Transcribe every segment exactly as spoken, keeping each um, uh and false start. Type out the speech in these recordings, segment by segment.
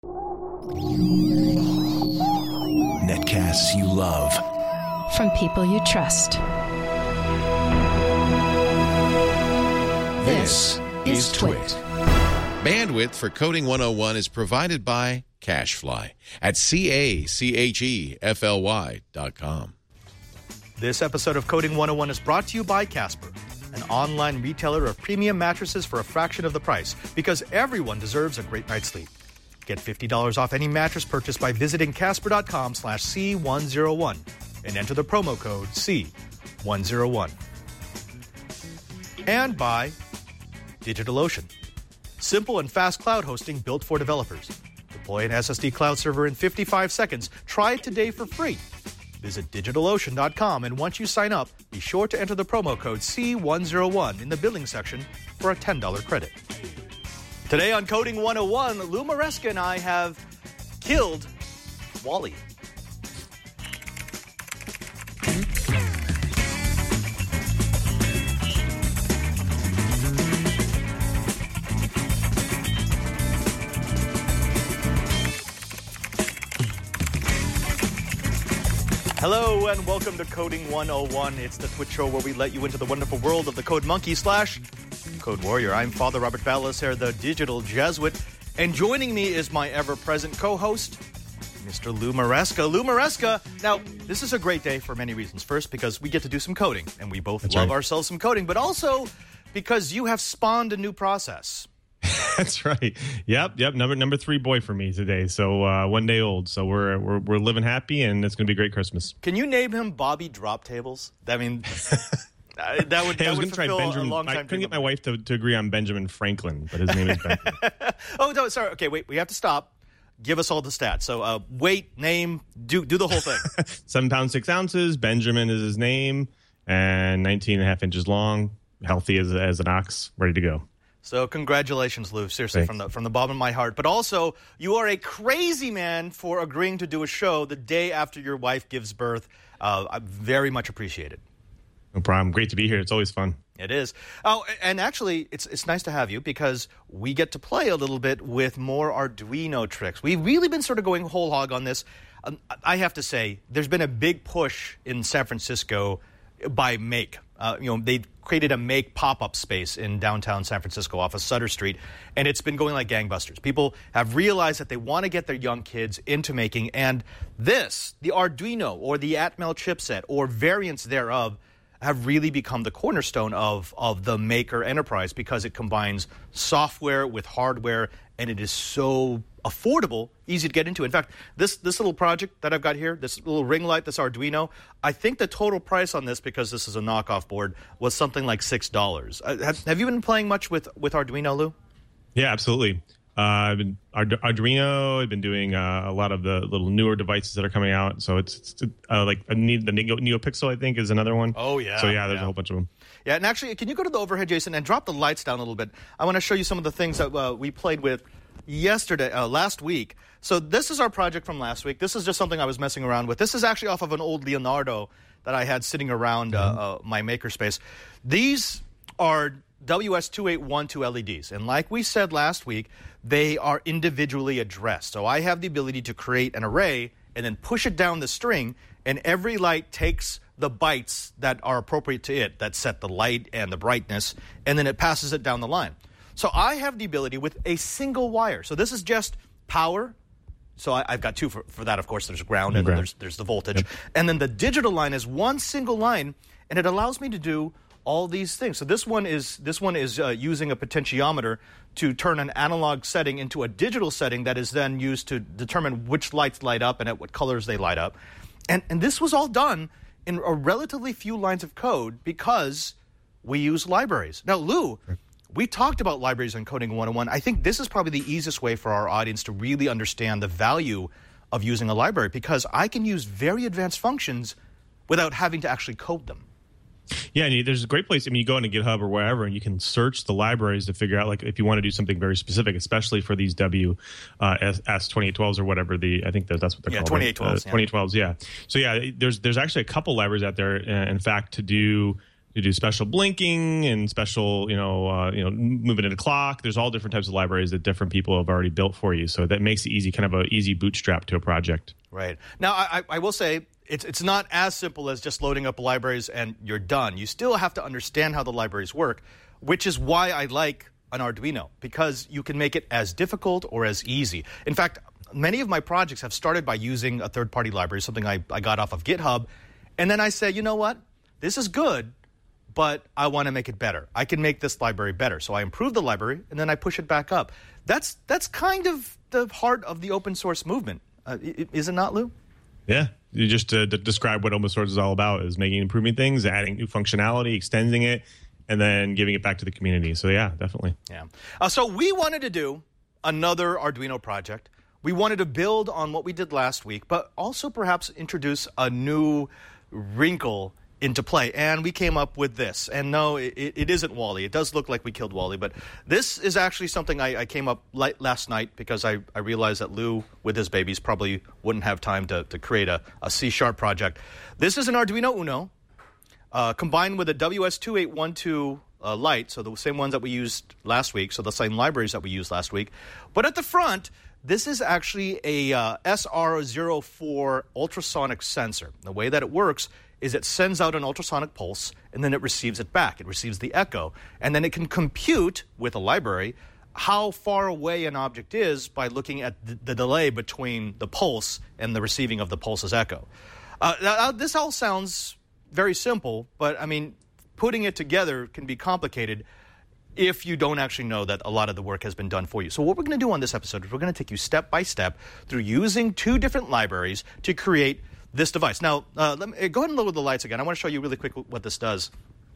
Netcasts you love. From people you trust. This is Twit. Bandwidth for Coding one oh one is provided by CacheFly at C A C H E F L Y dot com. This episode of Coding one oh one is brought to you by Casper, an online retailer of premium mattresses for a fraction of the price, because everyone deserves a great night's sleep. Get fifty dollars off any mattress purchase by visiting casper.com slash C one oh one and enter the promo code C one oh one. And by DigitalOcean, simple and fast cloud hosting built for developers. Deploy an S S D cloud server in fifty-five seconds. Try it today for free. Visit DigitalOcean dot com, and once you sign up, be sure to enter the promo code C one oh one in the billing section for a ten dollars credit. Today on Coding one oh one, Lou Maresca and I have killed Wally. Hello and welcome to Coding one oh one. It's the Twitch show where we let you into the wonderful world of the Code Monkey slash Code Warrior. I'm Father Robert Ballas, the digital Jesuit, and joining me is my ever-present co-host, Mister Lou Maresca. Lou Maresca. Now, this is a great day for many reasons. First, because we get to do some coding, and we both That's love right. ourselves some coding, but also because you have spawned a new process. That's right. Yep, yep. Number number three boy for me today. So uh, one day old. So we're we're we're living happy, and it's going to be a great Christmas. Can you name him Bobby Drop Tables? I mean, uh, that would. Hey, that I was would going to try fulfill Benjamin. A long I time couldn't dream get my of mine. wife to, to agree on Benjamin Franklin, but his name is Benjamin. Oh no, sorry. Okay, wait. We have to stop. Give us all the stats. So, uh, weight, name, do do the whole thing. Seven pounds six ounces. Benjamin is his name, and nineteen and a half inches long. Healthy as as an ox, ready to go. So congratulations, Lou. Seriously, Thanks. from the from the bottom of my heart. But also, you are a crazy man for agreeing to do a show the day after your wife gives birth. Uh, I very much appreciate it. No problem. Great to be here. It's always fun. It is. Oh, and actually, it's it's nice to have you because we get to play a little bit with more Arduino tricks. We've really been sort of going whole hog on this. Um, I have to say, there's been a big push in San Francisco by Make. Uh, you know, they created a Make pop-up space in downtown San Francisco off of Sutter Street, and it's been going like gangbusters. People have realized that they want to get their young kids into making, and this, the Arduino or the Atmel chipset or variants thereof, have really become the cornerstone of, of the Maker enterprise because it combines software with hardware, and it is so affordable, easy to get into. In fact, this this little project that I've got here, this little ring light, this Arduino, I think the total price on this, because this is a knockoff board, was something like six dollars. Uh, have, have you been playing much with, with Arduino, Lou? Yeah, absolutely. Uh, I've been Ard- Arduino. I've been doing uh, a lot of the little newer devices that are coming out. So it's, it's uh, like a ne- the Neo, NeoPixel, I think, is another one. Oh, yeah. So yeah, there's yeah. a whole bunch of them. Yeah, and actually, can you go to the overhead, Jason, and drop the lights down a little bit? I want to show you some of the things that uh, we played with yesterday, uh, last week. So this is our project from last week. This is just something I was messing around with. This is actually off of an old Leonardo that I had sitting around uh, uh, my makerspace. These are W S two eight one two L E Ds. And like we said last week, they are individually addressed. So I have the ability to create an array and then push it down the string, and every light takes the bytes that are appropriate to it, that set the light and the brightness, and then it passes it down the line. So I have the ability with a single wire. So this is just power. So I, I've got two for, for that, of course. There's ground, and ground. then there's, there's the voltage. Yep. And then the digital line is one single line, and it allows me to do all these things. So this one is this one is uh, using a potentiometer to turn an analog setting into a digital setting that is then used to determine which lights light up and at what colors they light up. And and this was all done in a relatively few lines of code because we use libraries. Now, Lou, we talked about libraries in Coding one oh one. I think this is probably the easiest way for our audience to really understand the value of using a library, because I can use very advanced functions without having to actually code them. Yeah, and you, there's a great place. I mean, you go into GitHub or wherever, and you can search the libraries to figure out, like, if you want to do something very specific, especially for these W uh, S twenty-eight twelves or whatever. The I think that, that's what they're Yeah, called. twenty-eight twelves. Uh, twenty-eight twelves, yeah. So yeah, there's there's actually a couple libraries out there. Uh, in fact, to do You do special blinking and special, you know, uh, you know, moving in a clock. There's all different types of libraries that different people have already built for you. So that makes it easy, kind of an easy bootstrap to a project. Right. Now, I, I will say it's it's not as simple as just loading up libraries and you're done. You still have to understand how the libraries work, which is why I like an Arduino, because you can make it as difficult or as easy. In fact, many of my projects have started by using a third-party library, something I, I got off of GitHub. And then I say, you know what? This is good, but I want to make it better. I can make this library better. So I improve the library, and then I push it back up. That's that's kind of the heart of the open source movement. Uh, is it not, Lou? Yeah. You just uh, d- describe what open source is all about, is making, improving things, adding new functionality, extending it, and then giving it back to the community. So yeah, definitely. Yeah. Uh, so we wanted to do another Arduino project. We wanted to build on what we did last week, but also perhaps introduce a new wrinkle into play. And we came up with this. And no, it, it isn't Wally. It does look like we killed Wally, but this is actually something I, I came up late last night because I, I realized that Lou, with his babies, probably wouldn't have time to, to create a, a C-sharp project. This is an Arduino Uno uh, combined with a W S two eight one two uh, Lite, so the same ones that we used last week, so the same libraries that we used last week. But at the front, this is actually a uh, S R zero four ultrasonic sensor. The way that it works is it sends out an ultrasonic pulse, and then it receives it back. It receives the echo, and then it can compute with a library how far away an object is by looking at the, the delay between the pulse and the receiving of the pulse's echo. Uh, now, this all sounds very simple, but, I mean, putting it together can be complicated if you don't actually know that a lot of the work has been done for you. So what we're going to do on this episode is we're going to take you step by step through using two different libraries to create this device. Now, uh, let me go ahead and lower the lights again. I want to show you really quick what this does.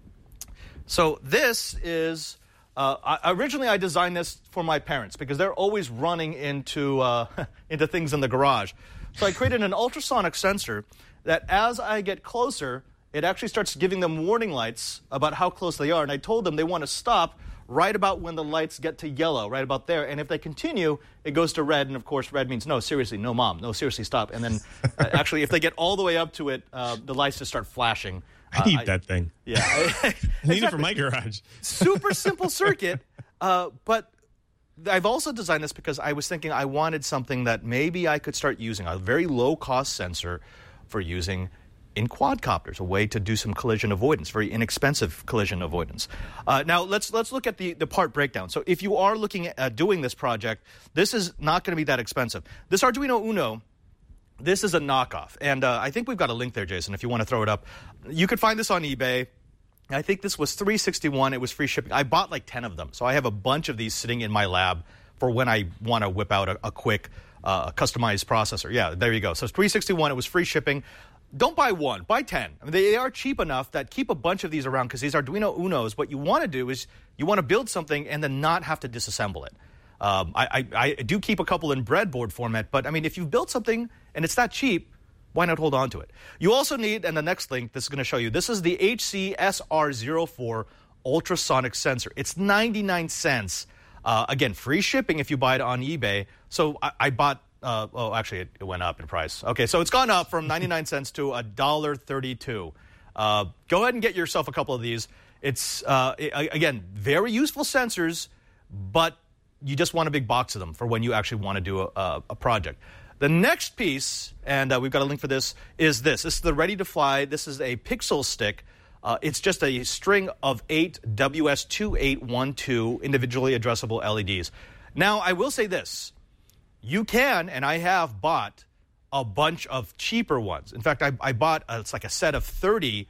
So this is, uh, I, originally I designed this for my parents because they're always running into, uh, into things in the garage. So I created an ultrasonic sensor that as I get closer, it actually starts giving them warning lights about how close they are. And I told them they want to stop right about when the lights get to yellow, right about there. And if they continue, it goes to red. And, of course, red means, no, seriously, no, Mom. No, seriously, stop. And then, uh, actually, if they get all the way up to it, uh, the lights just start flashing. I need uh, that I, thing. Yeah. I exactly. need it for my garage. Super simple circuit. Uh, but I've also designed this because I was thinking I wanted something that maybe I could start using, a very low-cost sensor for using in quadcopters, a way to do some collision avoidance, very inexpensive collision avoidance. Uh, now, let's let's look at the, the part breakdown. So if you are looking at doing this project, this is not going to be that expensive. This Arduino Uno, this is a knockoff. And uh, I think we've got a link there, Jason, if you want to throw it up. You could find this on eBay. I think this was three hundred sixty-one dollars. It was free shipping. I bought like ten of them. So I have a bunch of these sitting in my lab for when I want to whip out a, a quick uh, customized processor. Yeah, there you go. So it's three hundred sixty-one dollars. It was free shipping. Don't buy one, buy ten. I mean, they are cheap enough that keep a bunch of these around because these Arduino Unos, what you want to do is you want to build something and then not have to disassemble it. Um, I, I, I do keep a couple in breadboard format, but I mean, if you've built something and it's that cheap, why not hold on to it? You also need, and the next link, this is going to show you, this is the H C S R zero four ultrasonic sensor. It's ninety-nine cents. Uh, again, free shipping if you buy it on eBay. So I, I bought Uh, oh, actually, it, it went up in price. Okay, so it's gone up from ninety-nine cents to one dollar and thirty-two cents. Uh, go ahead and get yourself a couple of these. It's, uh, it, again, very useful sensors, but you just want a big box of them for when you actually want to do a, a, a project. The next piece, and uh, we've got a link for this, is this. This is the Ready to Fly. This is a pixel stick. Uh, it's just a string of eight W S two eight one two individually addressable L E Ds. Now, I will say this. You can, and I have bought a bunch of cheaper ones. In fact, I, I bought, a, it's like a set of thirty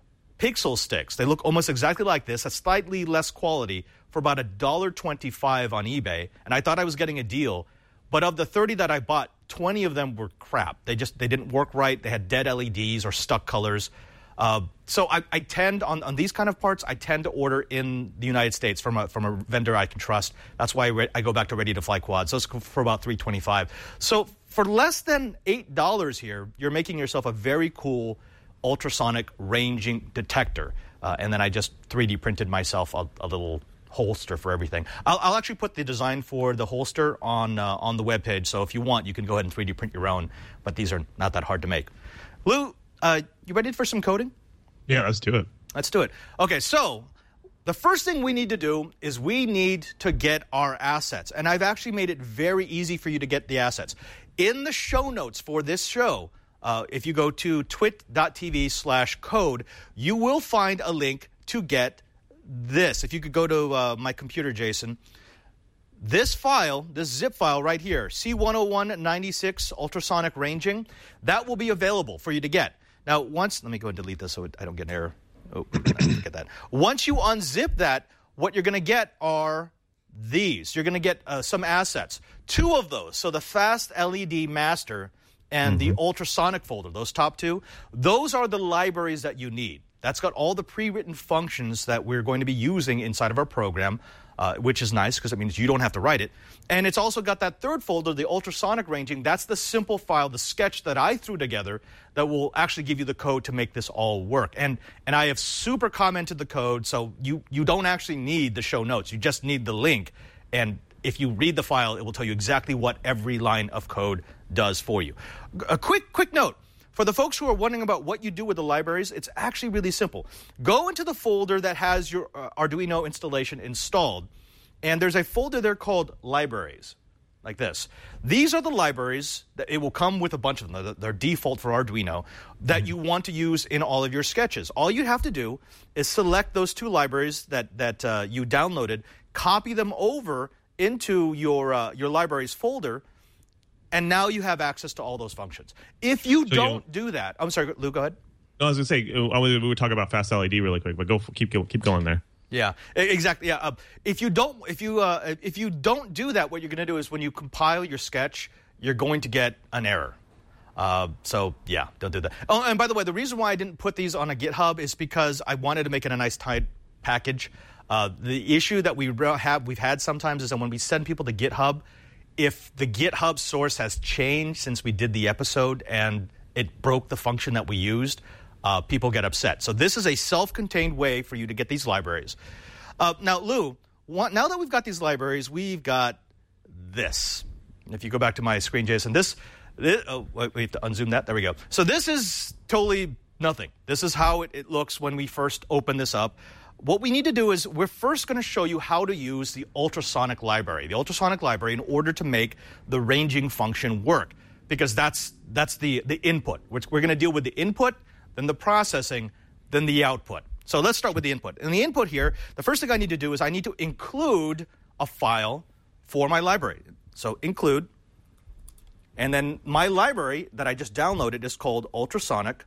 pixel sticks. They look almost exactly like this, a slightly less quality, for about one dollar and twenty-five cents on eBay. And I thought I was getting a deal. But of the thirty that I bought, twenty of them were crap. They just they didn't work right. They had dead L E Ds or stuck colors. Uh, so I, I tend, on, on these kind of parts, I tend to order in the United States from a from a vendor I can trust. That's why I, re- I go back to Ready to Fly Quad. So it's for about three dollars and twenty-five cents. So for less than eight dollars here, you're making yourself a very cool ultrasonic ranging detector. Uh, and then I just three D printed myself a, a little holster for everything. I'll, I'll actually put the design for the holster on uh, on the webpage. So if you want, you can go ahead and three D print your own. But these are not that hard to make. Lou, Uh, you ready for some coding? Yeah, let's do it. Let's do it. Okay, so the first thing we need to do is we need to get our assets. And I've actually made it very easy for you to get the assets. In the show notes for this show, uh, if you go to twit.tv slash code, you will find a link to get this. If you could go to uh, my computer, Jason, this file, this zip file right here, C one oh one ninety-six ultrasonic ranging, that will be available for you to get. Now, once, let me go and delete this so I don't get an error. Oh, I didn't get that. Once you unzip that, what you're going to get are these. You're going to get uh, some assets. Two of those. So the Fast L E D Master and mm-hmm. the ultrasonic folder, those top two, those are the libraries that you need. That's got all the pre-written functions that we're going to be using inside of our program, uh, which is nice because it means you don't have to write it. And it's also got that third folder, the ultrasonic ranging. That's the simple file, the sketch that I threw together that will actually give you the code to make this all work. And and I have super commented the code, so you, you don't actually need the show notes. You just need the link. And if you read the file, it will tell you exactly what every line of code does for you. A quick, quick note. For the folks who are wondering about what you do with the libraries, it's actually really simple. Go into the folder that has your uh, Arduino installation installed, and there's a folder there called Libraries, like this. These are the libraries, that it will come with a bunch of them. They're, they're default for Arduino, that you want to use in all of your sketches. All you have to do is select those two libraries that, that uh, you downloaded, copy them over into your, uh, your libraries folder, and now you have access to all those functions. If you so don't you, do that, I'm sorry, Lou, go ahead. No, I was going to say, I was, we would talk about Fast L E D really quick, but go keep keep going there. Yeah, exactly. Yeah, uh, if you don't, if you uh, if you don't do that, what you're going to do is when you compile your sketch, you're going to get an error. Uh, so yeah, don't do that. Oh, and by the way, the reason why I didn't put these on a GitHub is because I wanted to make it a nice tight package. Uh, the issue that we have we've had sometimes is that when we send people to GitHub, if the GitHub source has changed since we did the episode and it broke the function that we used, uh, people get upset. So this is a self-contained way for you to get these libraries. Uh, now, Lou, one, now that we've got these libraries, we've got this. If you go back to my screen, Jason, this, this oh, wait, we have to unzoom that. There we go. So this is totally nothing. This is how it, it looks when we first open this up. What we need to do is we're first going to show you how to use the ultrasonic library, the ultrasonic library in order to make the ranging function work, because that's that's the, the input. We're, we're going to deal with the input, then the processing, then the output. So let's start with the input. In the input here, the first thing I need to do is I need to include a file for my library. So include, and then my library that I just downloaded is called ultrasonic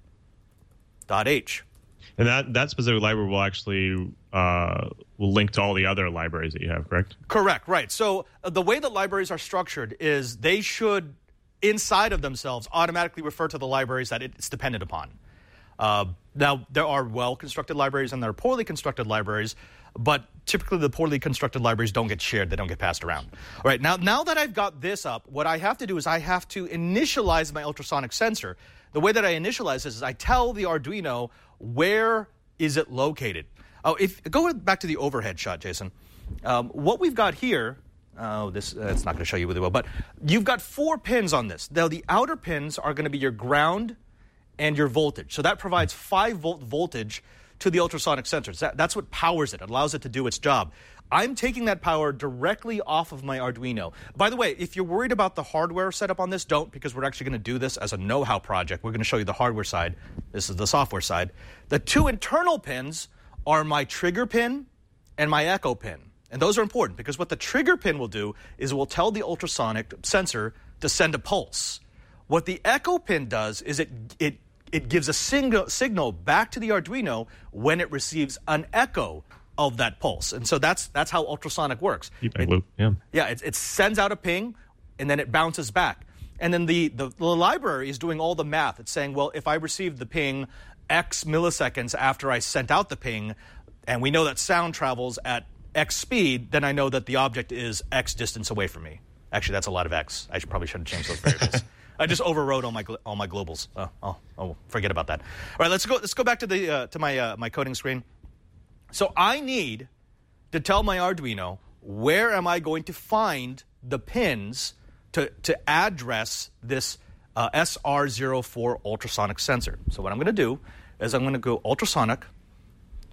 dot h. And that, that specific library will actually uh, will link to all the other libraries that you have, correct? Correct, right. So uh, the way that libraries are structured is they should, inside of themselves, automatically refer to the libraries that it's dependent upon. Uh, now, there are well-constructed libraries and there are poorly constructed libraries, but typically the poorly constructed libraries don't get shared. They don't get passed around. All right, now, now that I've got this up, what I have to do is I have to initialize my ultrasonic sensor. The way that I initialize this is I tell the Arduino where is it located. Oh, if go back to the overhead shot, Jason. Um, what we've got here, oh, this uh, it's not going to show you really well, but you've got four pins on this. Now, the outer pins are going to be your ground and your voltage. So that provides five volt voltage to the ultrasonic sensors. That, that's what powers it. It allows it to do its job. I'm taking that power directly off of my Arduino. By the way, if you're worried about the hardware setup on this, don't, because we're actually going to do this as a know-how project. We're going to show you the hardware side. This is the software side. The two internal pins are my trigger pin and my echo pin. And those are important because what the trigger pin will do is it will tell the ultrasonic sensor to send a pulse. What the echo pin does is it it it gives a signal signal back to the Arduino when it receives an echo of that pulse. And so that's that's how ultrasonic works. Feedback loop, yeah. Yeah, it, it sends out a ping, and then it bounces back. And then the, the, the library is doing all the math. It's saying, well, if I received the ping X milliseconds after I sent out the ping, and we know that sound travels at X speed, then I know that the object is X distance away from me. Actually, that's a lot of X. I should probably should have changed those variables. I just overrode all my all my globals. Oh, oh, oh, forget about that. All right, let's go. Let's go back to the uh, to my uh, my coding screen. So I need to tell my Arduino where am I going to find the pins to to address this uh, S R zero four ultrasonic sensor. So what I'm going to do is I'm going to go ultrasonic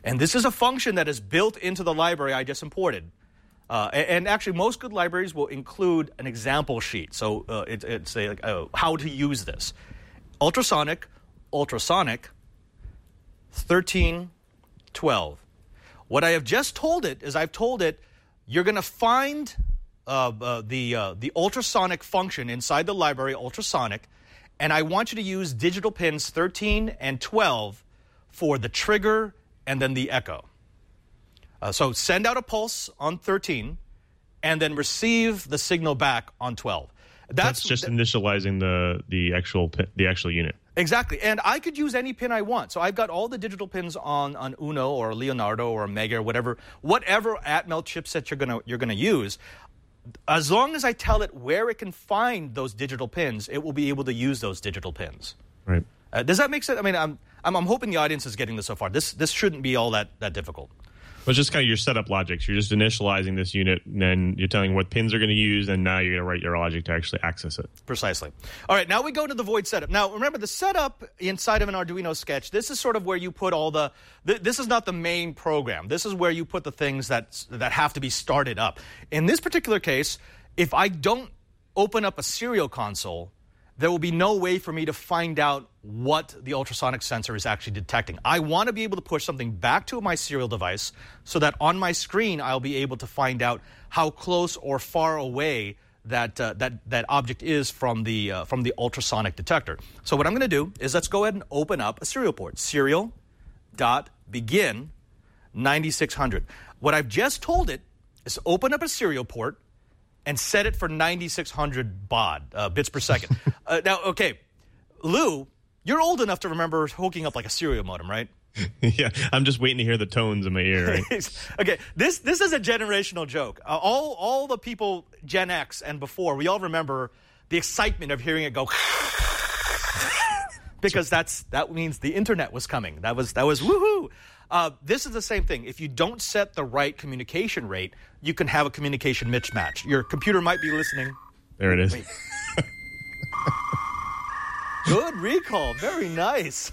And this is a function that is built into the library I just imported. Uh, and, and actually, most good libraries will include an example sheet. So uh, it, it's a, like, uh, how to use this. Ultrasonic, ultrasonic, thirteen twelve. What I have just told it is I've told it you're going to find uh, uh, the uh, the ultrasonic function inside the library, ultrasonic, and I want you to use digital pins thirteen and twelve for the trigger and then the echo. Uh, so send out a pulse on thirteen and then receive the signal back on twelve. That's, That's just th- initializing the the actual pin, the actual unit. Exactly. And I could use any pin I want. So I've got all the digital pins on, on Uno or Leonardo or Mega or whatever, whatever Atmel chipset you're gonna you're gonna use. As long as I tell it where it can find those digital pins, it will be able to use those digital pins. Right. Uh, does that make sense? I mean, I'm, I'm I'm hoping the audience is getting this so far. This this shouldn't be all that, that difficult. Well, it's just kind of your setup logic. So you're just initializing this unit, and then you're telling what pins are going to use, and now you're going to write your logic to actually access it. Precisely. All right, now we go to the void setup. Now, remember, the setup inside of an Arduino sketch, this is sort of where you put all the th- – this is not the main program. This is where you put the things that that have to be started up. In this particular case, if I don't open up a serial console, there will be no way for me to find out what the ultrasonic sensor is actually detecting. I want to be able to push something back to my serial device so that on my screen I'll be able to find out how close or far away that uh, that that object is from the uh, from the ultrasonic detector. So what I'm going to do is let's go ahead and open up a serial port. Serial dot begin ninety-six hundred. What I've just told it is open up a serial port and set it for ninety-six hundred baud, uh, bits per second. uh, now, okay, Lou, you're old enough to remember hooking up like a serial modem, right? Yeah, I'm just waiting to hear the tones in my ear. Right? Okay, this this is a generational joke. Uh, all all the people Gen X and before, we all remember the excitement of hearing it go because that's that means the internet was coming. That was that was woohoo. Uh, this is the same thing. If you don't set the right communication rate, you can have a communication mismatch. Your computer might be listening. There it is. Wait. Good recall. Very nice.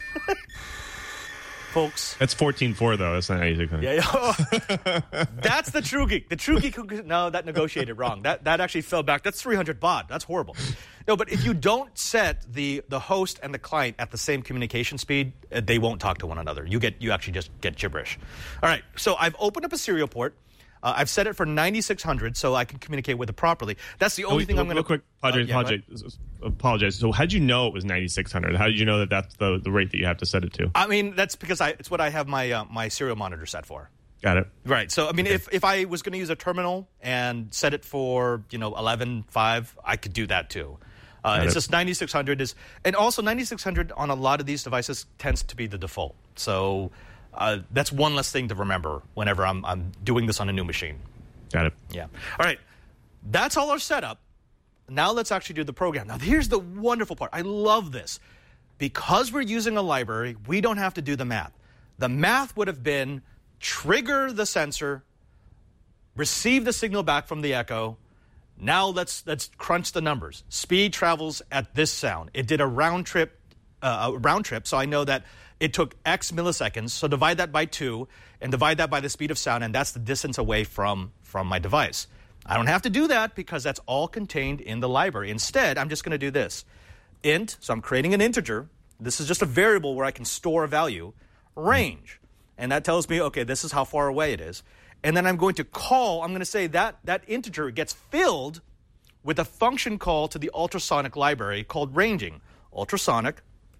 Folks. That's fourteen four, though. That's not ninety-six hundred. Yeah, yeah. That's the True Geek. The True Geek, who, no, that negotiated wrong. That that actually fell back. That's three hundred baud. That's horrible. No, but if you don't set the, the host and the client at the same communication speed, uh, they won't talk to one another. You get you actually just get gibberish. All right, so I've opened up a serial port. Uh, I've set it for ninety-six hundred so I can communicate with it properly. That's the only oh, thing real, I'm going to... Real quick, apologize, uh, yeah, apologize, apologize. So how did you know it was ninety-six hundred? How did you know that that's the, the rate that you have to set it to? I mean, that's because I it's what I have my uh, my serial monitor set for. Got it. Right. So, I mean, okay. if, if I was going to use a terminal and set it for, you know, eleven five, I could do that too. Uh, it's it. just ninety-six hundred is, and also ninety-six hundred on a lot of these devices tends to be the default. So uh, that's one less thing to remember whenever I'm I'm doing this on a new machine. Got it. Yeah. All right. That's all our setup. Now let's actually do the program. Now here's the wonderful part. I love this. Because we're using a library, we don't have to do the math. The math would have been trigger the sensor, receive the signal back from the echo. Now let's let's crunch the numbers. Speed travels at this sound. It did a round trip, uh, a round trip, so I know that it took X milliseconds. So divide that by two and divide that by the speed of sound, and that's the distance away from, from my device. I don't have to do that because that's all contained in the library. Instead, I'm just going to do this. Int, so I'm creating an integer. This is just a variable where I can store a value. Range, and that tells me, okay, this is how far away it is. And then I'm going to call, I'm going to say that that integer gets filled with a function call to the ultrasonic library called ranging. Ultrasonic,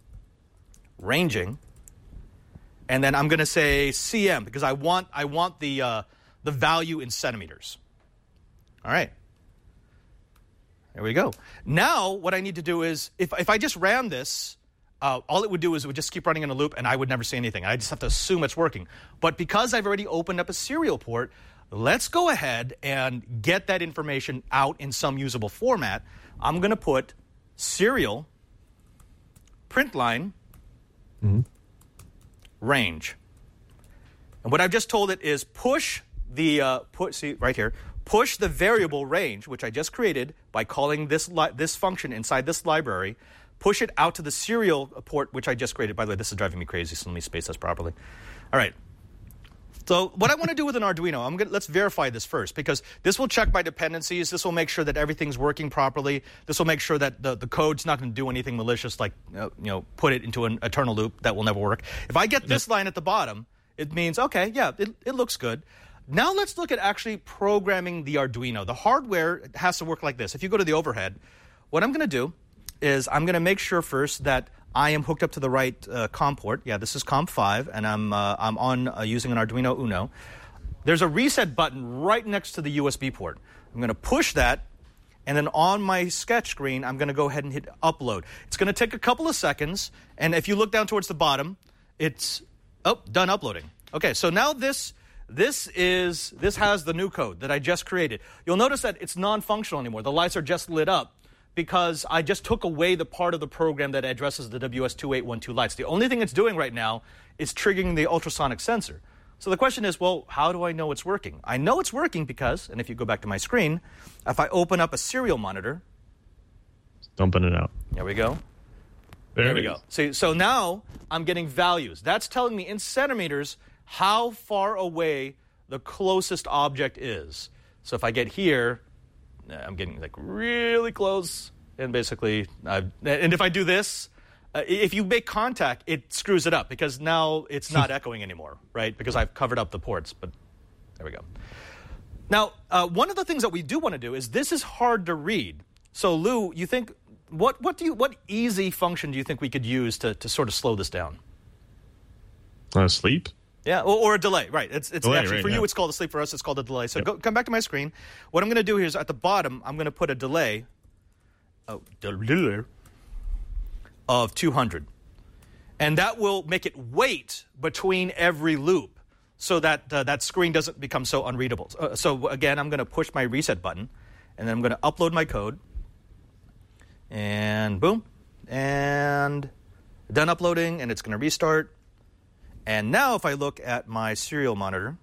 ranging, and then I'm going to say C M because I want I want the uh, the value in centimeters. All right. There we go. Now what I need to do is, if if I just ran this, uh, all it would do is it would just keep running in a loop, and I would never see anything. I just have to assume it's working. But because I've already opened up a serial port, let's go ahead and get that information out in some usable format. I'm going to put serial print line mm-hmm. range. And what I've just told it is push the, uh, put, see right here, push the variable range, which I just created by calling this li- this function inside this library, push it out to the serial port, which I just created. By the way, this is driving me crazy, so let me space this properly. All right. So what I want to do with an Arduino, I'm gonna, let's verify this first, because this will check my dependencies. This will make sure that everything's working properly. This will make sure that the, the code's not going to do anything malicious, like uh, you know, put it into an eternal loop that will never work. If I get this line at the bottom, it means, okay, yeah, it, it looks good. Now let's look at actually programming the Arduino. The hardware has to work like this. If you go to the overhead, what I'm going to do is I'm going to make sure first that I am hooked up to the right uh, COM port. Yeah, this is COM five, and I'm uh, I'm on uh, using an Arduino Uno. There's a reset button right next to the U S B port. I'm going to push that, and then on my sketch screen, I'm going to go ahead and hit upload. It's going to take a couple of seconds, and if you look down towards the bottom, it's oh done uploading. Okay, so now this this is this has the new code that I just created. You'll notice that it's non-functional anymore. The lights are just lit up, because I just took away the part of the program that addresses the W S two eight one two lights. The only thing it's doing right now is triggering the ultrasonic sensor. So the question is, well, how do I know it's working? I know it's working because, and if you go back to my screen, if I open up a serial monitor. Dumping it out. There we go. There, there we is. go. See, so now I'm getting values. That's telling me in centimeters how far away the closest object is. So if I get here, I'm getting like really close, and basically, I've, and if I do this, uh, if you make contact, it screws it up, because now it's not echoing anymore, right? Because I've covered up the ports, but there we go. Now, uh, one of the things that we do want to do is this is hard to read. So Lou, you think, what, what do you, what easy function do you think we could use to, to sort of slow this down? Uh, sleep? Yeah, or, or a delay, right. It's, it's delay, actually, right, for yeah. you, it's called a sleep. For us, it's called a delay. So yep. go, come back to my screen. What I'm going to do here is at the bottom, I'm going to put a delay oh, of two hundred. And that will make it wait between every loop so that uh, that screen doesn't become so unreadable. Uh, so again, I'm going to push my reset button, and then I'm going to upload my code. And boom. And done uploading, and it's going to restart. And now if I look at my serial monitor,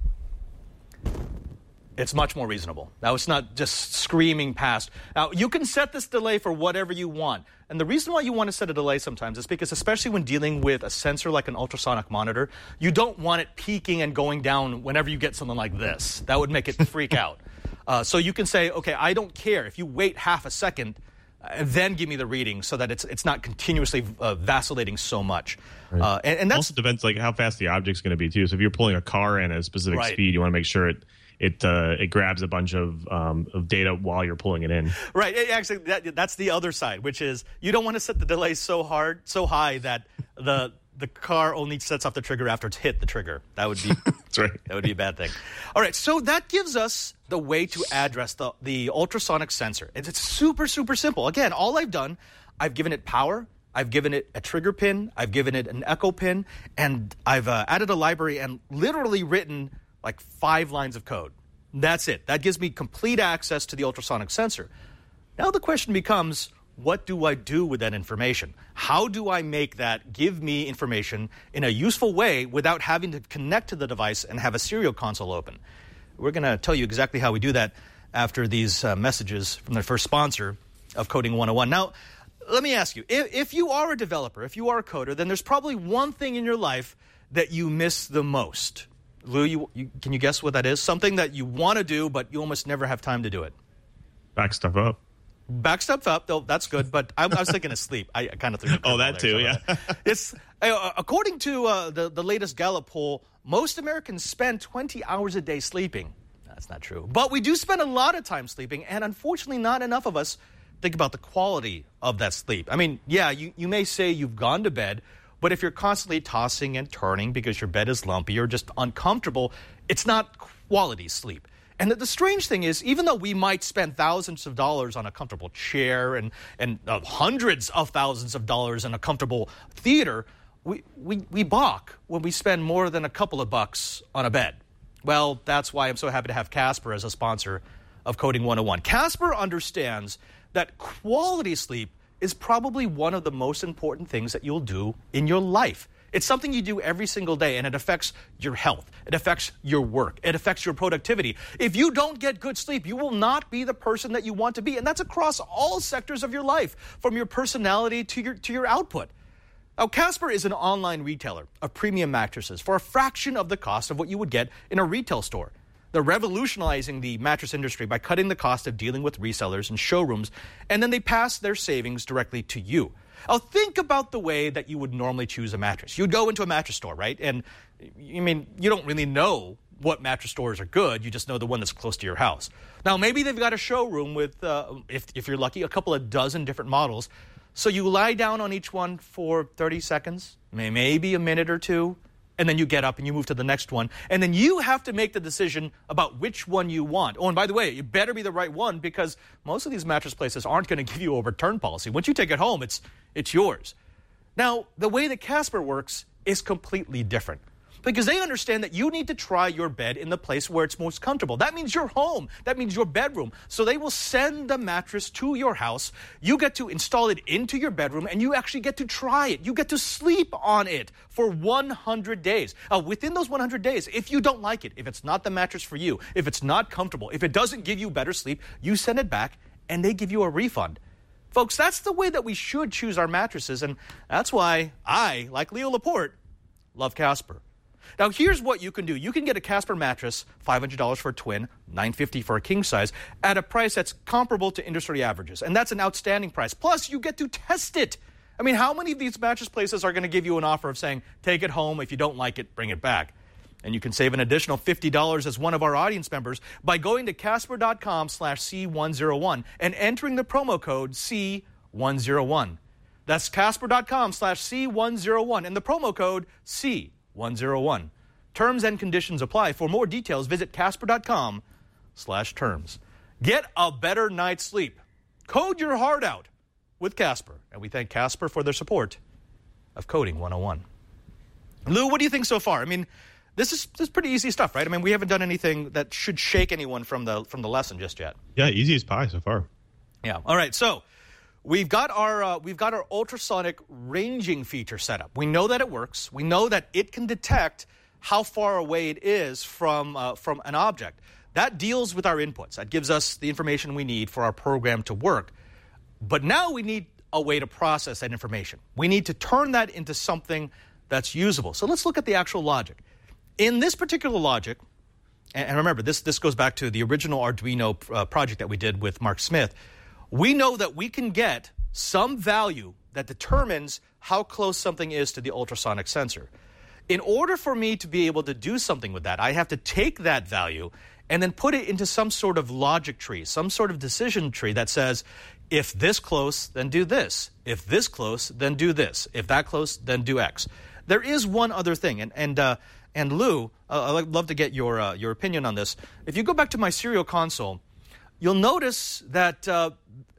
it's much more reasonable. Now it's not just screaming past. Now you can set this delay for whatever you want. And the reason why you want to set a delay sometimes is because, especially when dealing with a sensor like an ultrasonic monitor, you don't want it peaking and going down whenever you get something like this. That would make it freak out. Uh, so you can say, okay, I don't care. If you wait half a second, and then give me the reading so that it's it's not continuously uh, vacillating so much. Right. Uh, and, and that's also depends like how fast the object's going to be too. So if you're pulling a car in at a specific right. speed, you want to make sure it it uh, it grabs a bunch of um, of data while you're pulling it in. Right. It, actually, that, that's the other side, which is you don't want to set the delay so hard, so high that the the car only sets off the trigger after it's hit the trigger. That would be that's right. That would be a bad thing. All right. So that gives us the way to address the, the ultrasonic sensor. It's, it's super, super simple. Again, all I've done, I've given it power, I've given it a trigger pin, I've given it an echo pin, and I've uh, added a library and literally written like five lines of code. That's it. That gives me complete access to the ultrasonic sensor. Now the question becomes, what do I do with that information? How do I make that give me information in a useful way without having to connect to the device and have a serial console open? We're going to tell you exactly how we do that after these uh, messages from the first sponsor of Coding one oh one. Now, let me ask you, if, if you are a developer, if you are a coder, then there's probably one thing in your life that you miss the most. Lou, you, you, can you guess what that is? Something that you want to do, but you almost never have time to do it. Back stuff up. Back stuff up, though, that's good, but I, I was thinking of sleep. I, I kind of threw the Oh, that too, yeah. It's uh, according to uh, the, the latest Gallup poll, most Americans spend twenty hours a day sleeping. That's not true. But we do spend a lot of time sleeping, and unfortunately not enough of us think about the quality of that sleep. I mean, yeah, you, you may say you've gone to bed, but if you're constantly tossing and turning because your bed is lumpy or just uncomfortable, it's not quality sleep. And the, the strange thing is, even though we might spend thousands of dollars on a comfortable chair and, and uh, hundreds of thousands of dollars in a comfortable theater, we, we, we balk when we spend more than a couple of bucks on a bed. Well, that's why I'm so happy to have Casper as a sponsor of Coding one oh one. Casper understands that quality sleep is probably one of the most important things that you'll do in your life. It's something you do every single day, and it affects your health. It affects your work. It affects your productivity. If you don't get good sleep, you will not be the person that you want to be, and that's across all sectors of your life, from your personality to your to your output. Now, Casper is an online retailer of premium mattresses for a fraction of the cost of what you would get in a retail store. They're revolutionizing the mattress industry by cutting the cost of dealing with resellers and showrooms, and then they pass their savings directly to you. Now, think about the way that you would normally choose a mattress. You'd go into a mattress store, right? And, I mean, you don't really know what mattress stores are good. You just know the one that's close to your house. Now, maybe they've got a showroom with, uh, if, if you're lucky, a couple of dozen different models. So you lie down on each one for thirty seconds, maybe a minute or two, and then you get up and you move to the next one. And then you have to make the decision about which one you want. Oh, and by the way, it better be the right one, because most of these mattress places aren't going to give you a return policy. Once you take it home, it's it's yours. Now, the way that Casper works is completely different, because they understand that you need to try your bed in the place where it's most comfortable. That means your home. That means your bedroom. So they will send the mattress to your house. You get to install it into your bedroom, and you actually get to try it. You get to sleep on it for one hundred days. Uh, within those one hundred days, if you don't like it, if it's not the mattress for you, if it's not comfortable, if it doesn't give you better sleep, you send it back, and they give you a refund. Folks, that's the way that we should choose our mattresses, and that's why I, like Leo Laporte, love Casper. Now, here's what you can do. You can get a Casper mattress, five hundred dollars for a twin, nine hundred fifty dollars for a king size, at a price that's comparable to industry averages. And that's an outstanding price. Plus, you get to test it. I mean, how many of these mattress places are going to give you an offer of saying, take it home, if you don't like it, bring it back? And you can save an additional fifty dollars as one of our audience members by going to casper.com slash C101 and entering the promo code C one oh one. That's casper.com slash C101 and the promo code C one oh one. Terms and conditions apply. For more details, visit casper.com slash terms. Get a better night's sleep. Code your heart out with Casper. And we thank Casper for their support of Coding one oh one. Lou, what do you think so far? I mean, this is, this is pretty easy stuff, right? I mean, we haven't done anything that should shake anyone from the from the lesson just yet. Yeah, easy as pie so far. Yeah. All right. So we've got our uh, we've got our ultrasonic ranging feature set up. We know that it works. We know that it can detect how far away it is from uh, from an object. That deals with our inputs. That gives us the information we need for our program to work. But now we need a way to process that information. We need to turn that into something that's usable. So let's look at the actual logic. In this particular logic, and remember, this, this goes back to the original Arduino uh, project that we did with Mark Smith, we know that we can get some value that determines how close something is to the ultrasonic sensor. In order for me to be able to do something with that, I have to take that value and then put it into some sort of logic tree, some sort of decision tree that says, if this close, then do this. If this close, then do this. If that close, then do X. There is one other thing, and and uh, and Lou, uh, I'd love to get your uh, your opinion on this. If you go back to my serial console, you'll notice that uh,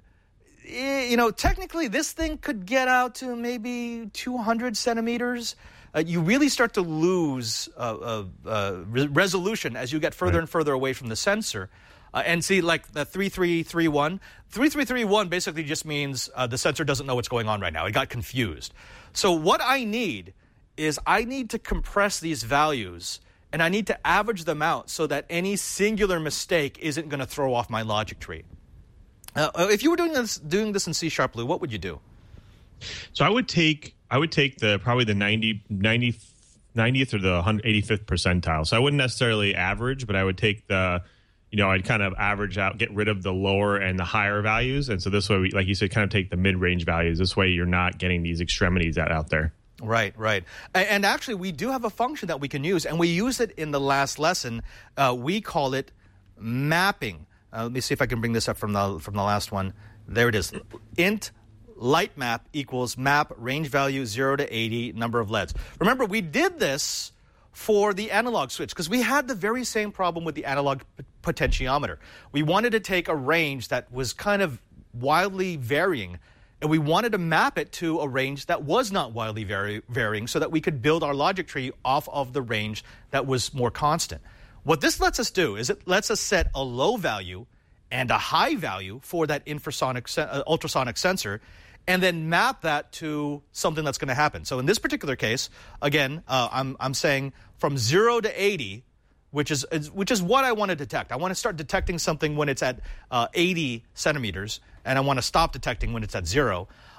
you know technically this thing could get out to maybe two hundred centimeters. Uh, you really start to lose uh, uh, uh, re- resolution as you get further right. and further away from the sensor. Uh, and see, like the three three three one, three three three one basically just means uh, the sensor doesn't know what's going on right now. It got confused. So what I need is I need to compress these values, and I need to average them out so that any singular mistake isn't going to throw off my logic tree. Uh, if you were doing this, doing this in C Sharp, Lou, what would you do? So I would take I would take the probably the ninety, ninety, ninetieth or the eighty-fifth percentile. So I wouldn't necessarily average, but I would take the, you know, I'd kind of average out, get rid of the lower and the higher values. And so this way, we, like you said, kind of take the mid-range values. This way you're not getting these extremities out, out there. Right, right. And actually, we do have a function that we can use, and we use it in the last lesson. Uh, we call it mapping. Uh, let me see if I can bring this up from the from the last one. There it is. Int light map equals map range value zero to eighty number of L E Ds. Remember, we did this for the analog switch because we had the very same problem with the analog p- potentiometer. We wanted to take a range that was kind of wildly varying, and we wanted to map it to a range that was not wildly vary- varying so that we could build our logic tree off of the range that was more constant. What this lets us do is it lets us set a low value and a high value for that infrasonic, se- uh, ultrasonic sensor, and then map that to something that's going to happen. So in this particular case, again, uh, I'm I'm saying from zero to eighty, which is, is which is what I want to detect. I want to start detecting something when it's at uh, eighty centimeters, and I want to stop detecting when it's at zero.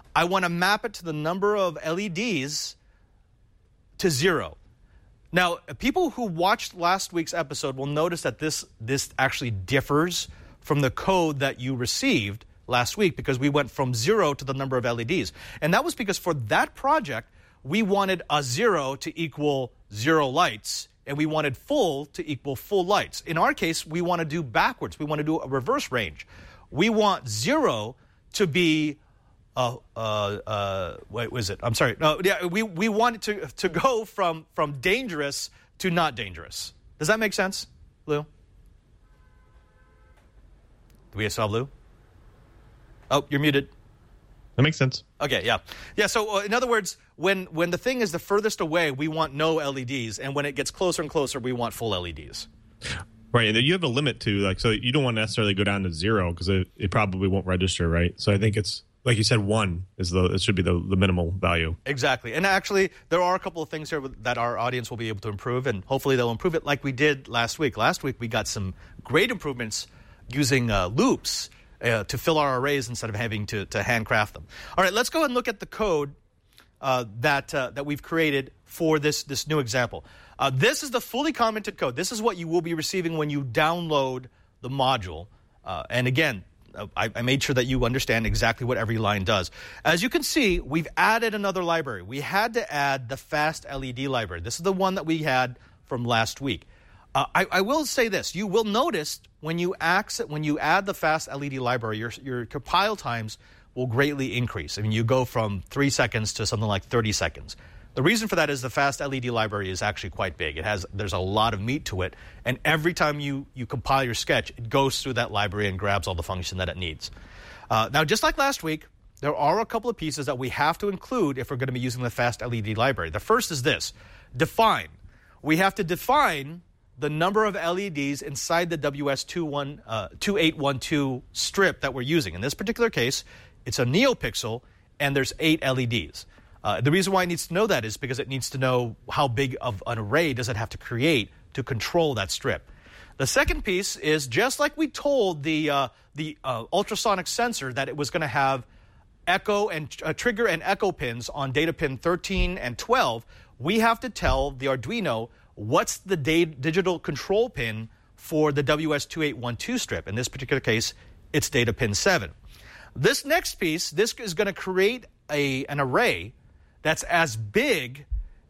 I want to map it to the number of L E Ds to zero. Now, people who watched last week's episode will notice that this this actually differs from the code that you received last week, because we went from zero to the number of L E Ds. And that was because for that project, we wanted a zero to equal zero lights, and we wanted full to equal full lights. In our case, we want to do backwards. We want to do a reverse range. We want zero to be, uh, uh, uh, what was it? I'm sorry. No, yeah, we, we want it to, to go from, from dangerous to not dangerous. Does that make sense, Lou? Do we still have Lou? Oh, you're muted. That makes sense. Okay, yeah. Yeah, so uh, in other words, when, when the thing is the furthest away, we want no L E Ds, and when it gets closer and closer, we want full L E Ds. Right, and you have a limit to, like, so you don't want to necessarily go down to zero because it, it probably won't register, right? So I think it's, like you said, one is the, it should be the, the minimal value. Exactly. And actually, there are a couple of things here that our audience will be able to improve, and hopefully they'll improve it like we did last week. Last week, we got some great improvements using uh, loops uh, to fill our arrays instead of having to, to handcraft them. All right, let's go ahead and look at the code uh, that uh, that we've created for this, this new example. Uh, this is the fully commented code. This is what you will be receiving when you download the module. Uh, and again, I, I made sure that you understand exactly what every line does. As you can see, we've added another library. We had to add the Fast L E D library. This is the one that we had from last week. Uh, I, I will say this. You will notice when you, access, when you add the Fast L E D library, your, your compile times will greatly increase. I mean, you go from three seconds to something like thirty seconds. The reason for that is the Fast L E D library is actually quite big. It has, there's a lot of meat to it, and every time you, you compile your sketch, it goes through that library and grabs all the function that it needs. Uh, now, just like last week, there are a couple of pieces that we have to include if we're going to be using the Fast L E D library. The first is this, define. We have to define the number of L E Ds inside the W S two eight one two strip that we're using. In this particular case, it's a NeoPixel, and there's eight L E Ds. Uh, the reason why it needs to know that is because it needs to know how big of an array does it have to create to control that strip. The second piece is just like we told the uh, the uh, ultrasonic sensor that it was going to have echo and uh, trigger and echo pins on data pin thirteen and twelve, we have to tell the Arduino what's the digital control pin for the W S two eight one two strip. In this particular case, it's data pin seven. This next piece, this is going to create a, an array that's as big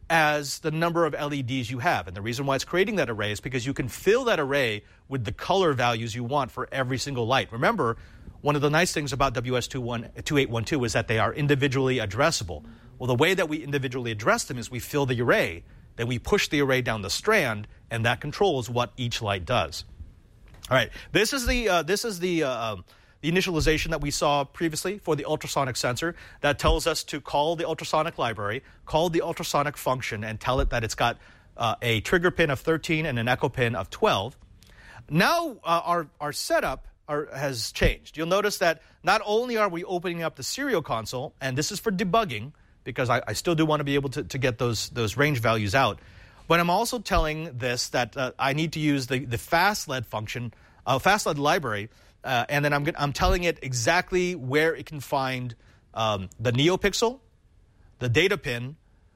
as the number of L E Ds you have. And the reason why it's creating that array is because you can fill that array with the color values you want for every single light. Remember, one of the nice things about W S two eight one two is that they are individually addressable. Well, the way that we individually address them is we fill the array, then we push the array down the strand, and that controls what each light does. All right, this is the, uh, this is the, uh, um, the initialization that we saw previously for the ultrasonic sensor that tells us to call the ultrasonic library, call the ultrasonic function, and tell it that it's got uh, a trigger pin of thirteen and an echo pin of twelve. Now uh, our, our setup are, has changed. You'll notice that not only are we opening up the serial console, and this is for debugging, because I, I still do want to be able to, to get those, those range values out, but I'm also telling this that uh, I need to use the, the FastLED function, uh, FastLED library, Uh, and then I'm, I'm telling it exactly where it can find um, the NeoPixel, the data pin,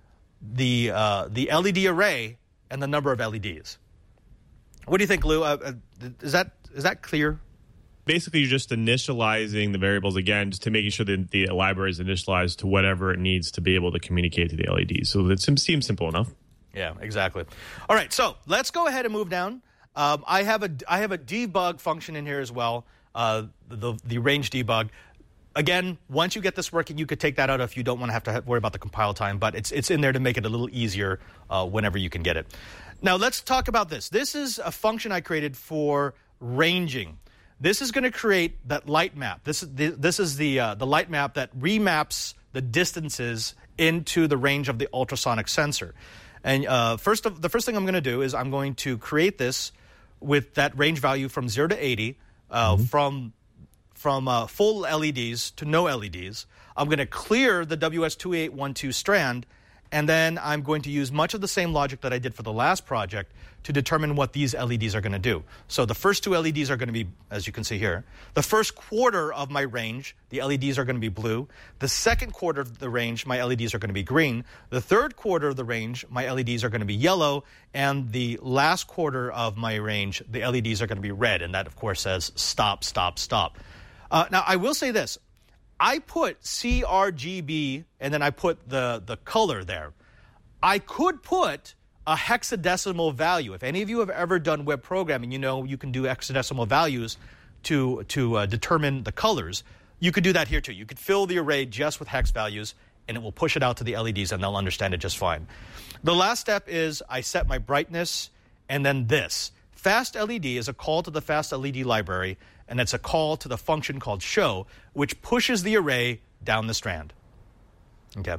the uh, the L E D array, and the number of L E Ds. What do you think, Lou? Uh, uh, is that is that clear? Basically, you're just initializing the variables again, just to making sure that the library is initialized to whatever it needs to be able to communicate to the L E Ds. So it seems simple enough. Yeah, exactly. All right, so let's go ahead and move down. Um, I have a I have a debug function in here as well, uh, the the range debug. Again, once you get this working, you could take that out if you don't want to have to worry about the compile time, but it's it's in there to make it a little easier uh, whenever you can get it. Now let's talk about this. This is a function I created for ranging. This is going to create that light map. This is the, this is the uh, the light map that remaps the distances into the range of the ultrasonic sensor. And uh, first of, the first thing I'm going to do is I'm going to create this with that range value from zero to eighty, uh, mm-hmm. from from uh, full L E Ds to no L E Ds. I'm going to clear the W S two eight one two strand, and then I'm going to use much of the same logic that I did for the last project to determine what these L E Ds are going to do. So the first two L E Ds are going to be, as you can see here, the first quarter of my range, the L E Ds are going to be blue. The second quarter of the range, my L E Ds are going to be green. The third quarter of the range, my L E Ds are going to be yellow. And the last quarter of my range, the L E Ds are going to be red. And that, of course, says stop, stop, stop. Uh, now, I will say this. I put C R G B, and then I put the, the color there. I could put a hexadecimal value. If any of you have ever done web programming, you know you can do hexadecimal values to, to uh, determine the colors. You could do that here too. You could fill the array just with hex values, and it will push it out to the L E Ds, and they'll understand it just fine. The last step is I set my brightness, and then this. Fast L E D is a call to the Fast L E D library, and it's a call to the function called show, which pushes the array down the strand. Okay.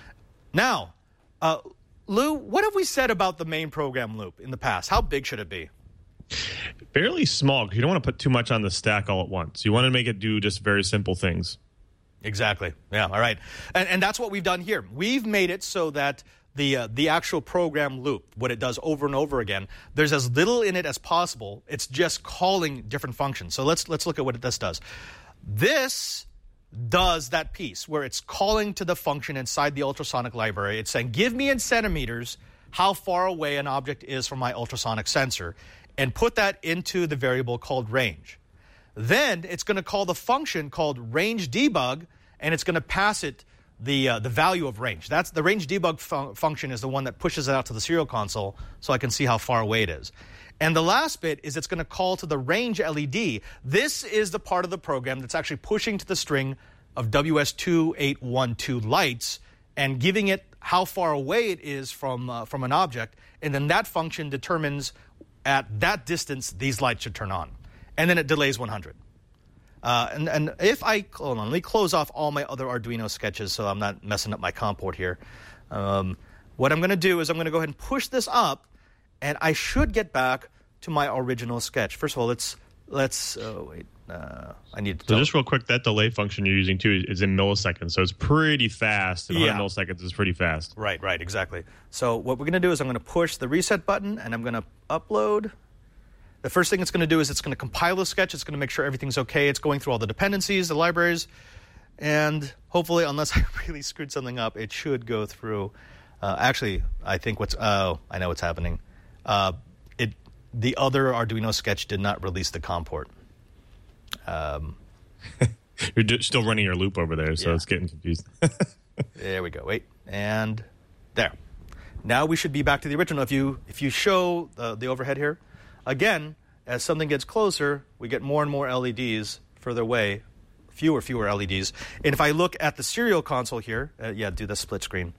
Now, uh, Lou, what have we said about the main program loop in the past? How big should it be? Fairly small, because you don't want to put too much on the stack all at once. You want to make it do just very simple things. Exactly. Yeah, all right. And, and that's what we've done here. We've made it so that the uh, the actual program loop, what it does over and over again, there's as little in it as possible. It's just calling different functions. So let's let's look at what this does. This does that piece where it's calling to the function inside the ultrasonic library. It's saying, give me in centimeters how far away an object is from my ultrasonic sensor, and put that into the variable called range. Then it's going to call the function called range debug, and it's going to pass it the uh, the value of range. That's the range debug fun- function is the one that pushes it out to the serial console so I can see how far away it is. And the last bit is it's going to call to the range L E D. This is the part of the program that's actually pushing to the string of W S two eight one two lights and giving it how far away it is from uh, from an object. And then that function determines at that distance these lights should turn on. And then it delays one hundred. Uh, and, and if I, hold on, let me close off all my other Arduino sketches so I'm not messing up my COM port here. Um, what I'm going to do is I'm going to go ahead and push this up, and I should get back to my original sketch. First of all, let's, let's, oh, wait, uh, I need to So just real quick, that delay function you're using too is in milliseconds, so it's pretty fast. And yeah. one hundred milliseconds is pretty fast. Right, right, exactly. So what we're going to do is I'm going to push the reset button, and I'm going to upload. The first thing it's going to do is it's going to compile the sketch. It's going to make sure everything's okay. It's going through all the dependencies, the libraries, and hopefully, unless I really screwed something up, it should go through. Uh, actually, I think what's oh, I know what's happening. Uh, it the other Arduino sketch did not release the COM port. Um, You're do- still running your loop over there, so yeah. it's getting confused. There we go. Wait, and there. Now we should be back to the original. If you if you show the, the overhead here. Again, as something gets closer, we get more and more L E Ds further away, fewer, fewer L E Ds. And if I look at the serial console here, uh, yeah, do the split screen.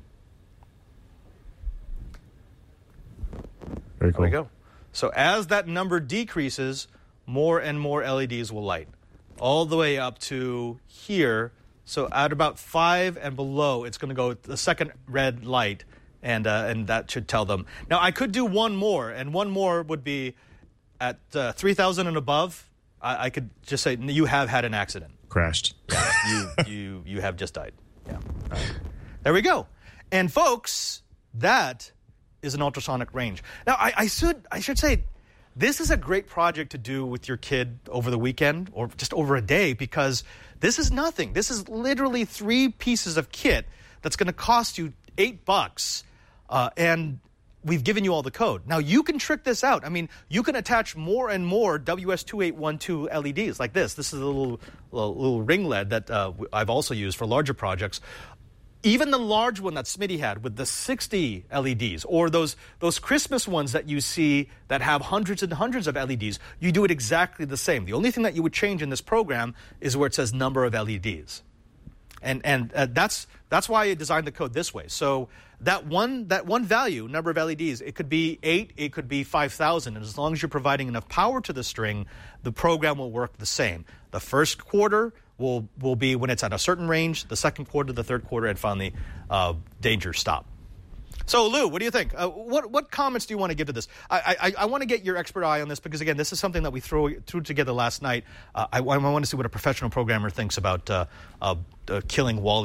Very cool. There we go. So as that number decreases, more and more L E Ds will light, all the way up to here. So at about five and below, it's going to go the second red light. And uh, and that should tell them. Now, I could do one more, and one more would be at uh, three thousand and above. I, I could just say, you have had an accident. Crashed. you, you, you have just died. Yeah. Right. There we go. And, folks, that is an ultrasonic range. Now, I, I, should, I should say, this is a great project to do with your kid over the weekend or just over a day, because this is nothing. This is literally three pieces of kit that's going to cost you eight bucks. Uh, and we've given you all the code. Now, you can trick this out. I mean, you can attach more and more W S two eight one two L E Ds like this. This is a little, little, little ring L E D that uh, I've also used for larger projects. Even the large one that Smitty had with the sixty L E Ds, or those, those Christmas ones that you see that have hundreds and hundreds of L E Ds, you do it exactly the same. The only thing that you would change in this program is where it says number of L E Ds. And and uh, that's that's why I designed the code this way. So that one that one value, number of L E Ds, it could be eight, it could be five thousand. And as long as you're providing enough power to the string, the program will work the same. The first quarter will will be when it's at a certain range, the second quarter, the third quarter, and finally, uh, danger stop. So, Lou, what do you think? Uh, what what comments do you want to give to this? I I, I want to get your expert eye on this because, again, this is something that we threw, threw together last night. Uh, I, I want to see what a professional programmer thinks about uh, uh, uh, killing WALL-E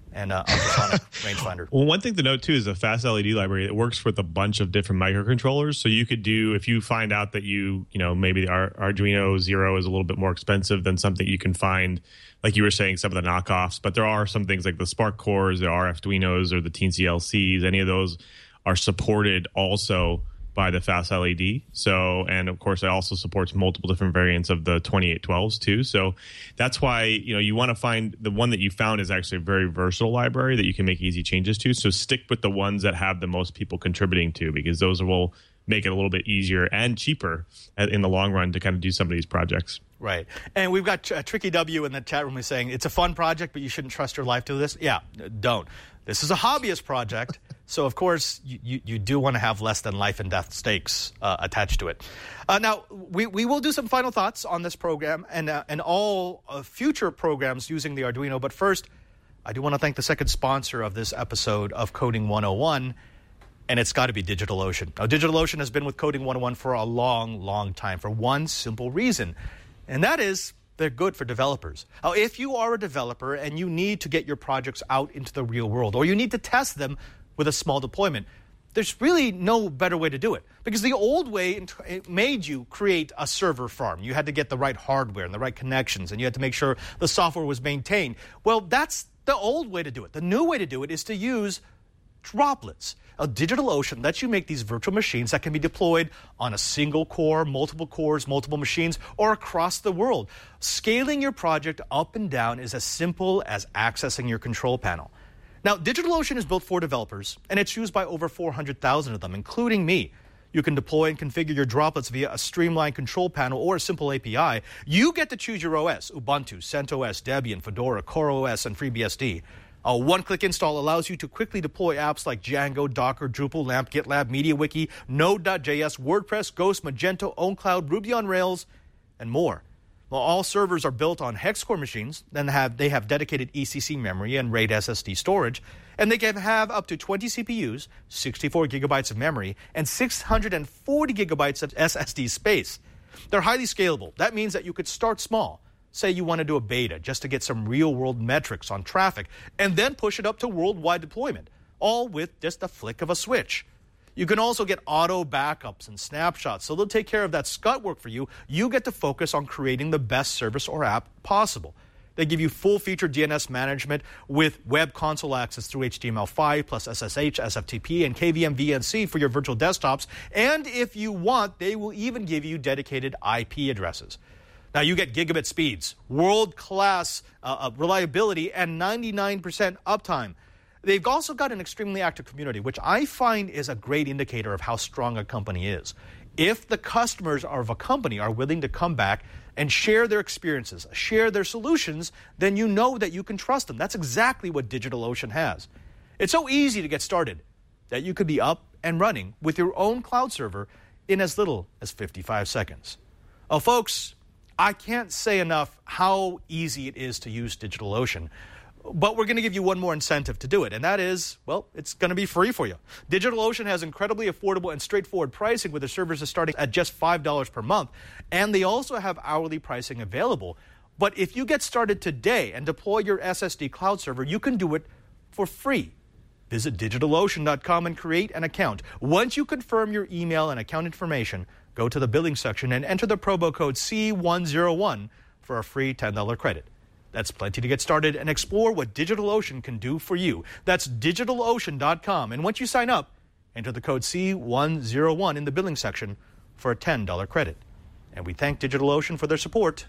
and uh, ultrasonic rangefinder. Well, one thing to note, too, is a fast L E D library that works with a bunch of different microcontrollers. So you could do, if you find out that you, you know, maybe the Ar- Arduino Zero is a little bit more expensive than something you can find, like you were saying, some of the knockoffs. But there are some things like the Spark Cores, the R F Duinos, or the Teensy L Cs. Any of those are supported also by the fast L E D. So, and of course, it also supports multiple different variants of the twenty-eight twelves too. So that's why, you know, you want to find the one that you found is actually a very versatile library that you can make easy changes to. So stick with the ones that have the most people contributing to, because those will make it a little bit easier and cheaper in the long run to kind of do some of these projects. Right. And we've got uh, Tricky W in the chat room who's saying, it's a fun project, but you shouldn't trust your life to this. Yeah, don't. This is a hobbyist project. So, of course, you, you, you do want to have less than life and death stakes uh, attached to it. Uh, now, we, we will do some final thoughts on this program and, uh, and all uh, future programs using the Arduino. But first, I do want to thank the second sponsor of this episode of Coding one oh one, and it's got to be DigitalOcean. Now, DigitalOcean has been with Coding one oh one for a long, long time for one simple reason, and that is they're good for developers. Now, if you are a developer and you need to get your projects out into the real world, or you need to test them with a small deployment, there's really no better way to do it. Because the old way it made you create a server farm. You had to get the right hardware and the right connections, and you had to make sure the software was maintained. Well, that's the old way to do it. The new way to do it is to use Droplets. A DigitalOcean lets you make these virtual machines that can be deployed on a single core, multiple cores, multiple machines, or across the world. Scaling your project up and down is as simple as accessing your control panel. Now, DigitalOcean is built for developers, and it's used by over four hundred thousand of them, including me. You can deploy and configure your Droplets via a streamlined control panel or a simple A P I. You get to choose your O S: Ubuntu, CentOS, Debian, Fedora, CoreOS, and FreeBSD. A one-click install allows you to quickly deploy apps like Django, Docker, Drupal, LAMP, GitLab, MediaWiki, Node.js, WordPress, Ghost, Magento, OwnCloud, Ruby on Rails, and more. Well, all servers are built on hex-core machines, then have they have dedicated E C C memory and RAID S S D storage, and they can have up to twenty C P Us, sixty-four gigabytes of memory, and six hundred forty gigabytes of S S D space. They're highly scalable. That means that you could start small. Say you want to do a beta just to get some real-world metrics on traffic, and then push it up to worldwide deployment, all with just a flick of a switch. You can also get auto backups and snapshots, so they'll take care of that scut work for you. You get to focus on creating the best service or app possible. They give you full-featured D N S management with web console access through H T M L five plus S S H, S F T P, and K V M V N C for your virtual desktops. And if you want, they will even give you dedicated I P addresses. Now, you get gigabit speeds, world-class uh, reliability, and ninety-nine percent uptime. They've also got an extremely active community, which I find is a great indicator of how strong a company is. If the customers of a company are willing to come back and share their experiences, share their solutions, then you know that you can trust them. That's exactly what DigitalOcean has. It's so easy to get started that you could be up and running with your own cloud server in as little as fifty-five seconds. Oh, folks, I can't say enough how easy it is to use DigitalOcean, but we're going to give you one more incentive to do it, and that is, well, it's going to be free for you. DigitalOcean has incredibly affordable and straightforward pricing with their services starting at just five dollars per month, and they also have hourly pricing available. But if you get started today and deploy your S S D cloud server, you can do it for free. Visit DigitalOcean dot com and create an account. Once you confirm your email and account information, go to the billing section and enter the promo code C one oh one for a free ten dollars credit. That's plenty to get started and explore what DigitalOcean can do for you. That's DigitalOcean dot com. And once you sign up, enter the code C one oh one in the billing section for a ten dollars credit. And we thank DigitalOcean for their support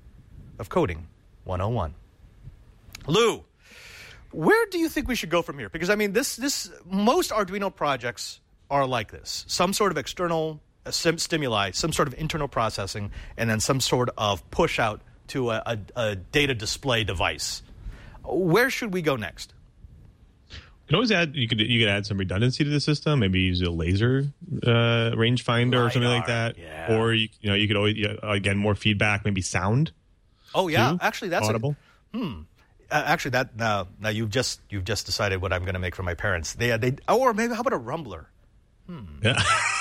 of Coding one oh one. Lou, where do you think we should go from here? Because, I mean, this this most Arduino projects are like this. Some sort of external uh, sim- stimuli, some sort of internal processing, and then some sort of push out to a, a, a data display device. Where should we go next? You can always add. You could you could add some redundancy to the system. Maybe use a laser uh, rangefinder or something like that. Yeah. Or you you know you could always yeah, again more feedback. Maybe sound. Oh yeah, too. actually that's audible. A, hmm. Uh, actually, that now now you've just you've just decided what I'm going to make for my parents. They they or maybe how about a rumbler? Hmm. Yeah.